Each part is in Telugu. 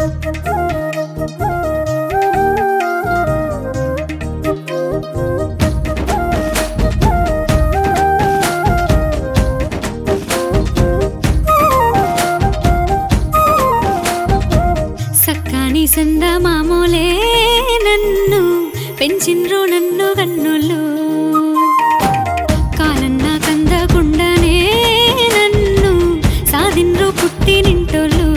సక్కాని సందమామోలే నన్ను పెంచిండ్రు నన్ను కన్నులు కాలన్నా కందకుండానే నన్ను సాధిండ్రు పుట్టినింటోళ్ళు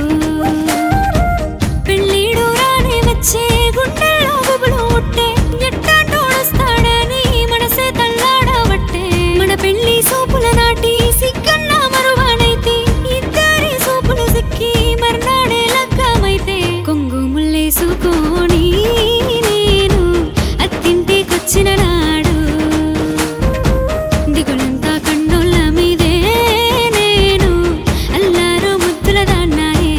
పెళ్ళిడు రానే వచ్చే గుండెల్లో గుబులు ఉట్టే ఎట్టాటోడొస్తాడని మనసే తల్లాడబట్టే మన పెళ్లి సూపుల నాటి సిగ్గన్నా మరువానైతే ఇద్దరి సూపులు సిక్కి మర్నాడే లగ్గమైతే కొంగు ముల్లేసుకొని నేను అత్తింటికొచ్చిన నాడు దిగులంతా కన్నుల మీదే నేను అల్లారు ముద్దుల దాన్నాయే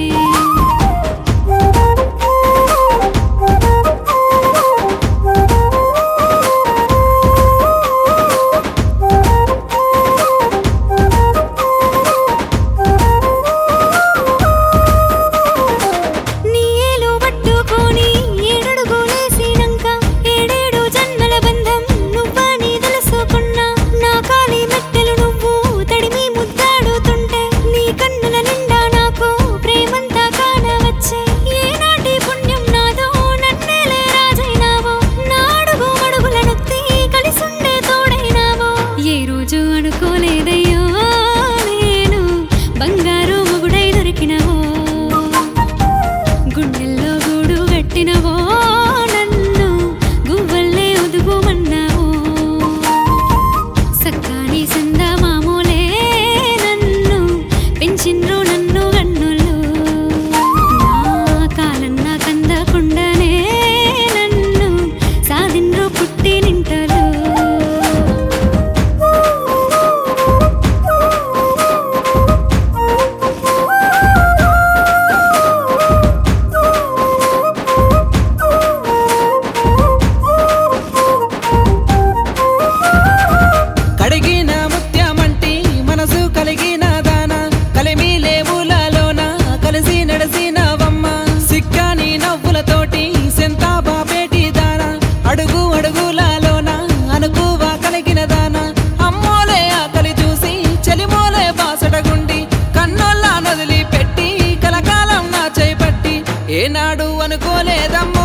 నీ ఏలు పట్టుకొని ఏడడుగులేసినంక ఏడేడు జన్మల బంధం నువ్వని తెలుసుకున్నా నా కాలి మెట్టెలు నువ్వు తడిమి ముద్దాడుతుంటే నీ కన్నుల నిండా నాకు ప్రేమంతా కానవచ్చే ఏనాటి పుణ్యం నాదో నన్నేలే రాజైనావో నా అడుగు అడుగుల నొత్తి కలిసుండే తోడైనావో ఏ రోజు అనుకోలేదయ్యో నేను బంగారు మొగుడై దొరికినవో గుండెల్లో గూడు గట్టినవో నన్ను గువ్వల్లే ఒదుగుమన్నావో సక్కాని సందమామోలే నన్ను పెంచిండ్రు నన్ను గన్నులు నా కాలన్నా కందకుండానే నన్ను సాధిండ్రు పుట్టినింటలు కడిగిన ముత్యమంటి మనసు కలిగిన దాన కలిమి లేవులలోన కలిసి నడిసినవమ్మ సిక్కాని నవ్వులతోటి సెంతా బాపేటి దాన అడుగు అడుగులలోన అనుకువ కలిగిన దాన అమ్మోలే ఆకలి చూసి చెలిమోలే బాసటగుండి కన్నోళ్ళ నదిలి పెట్టి కలకాలం నా చేపట్టి ఏనాడు అనుకోలేదమ్మ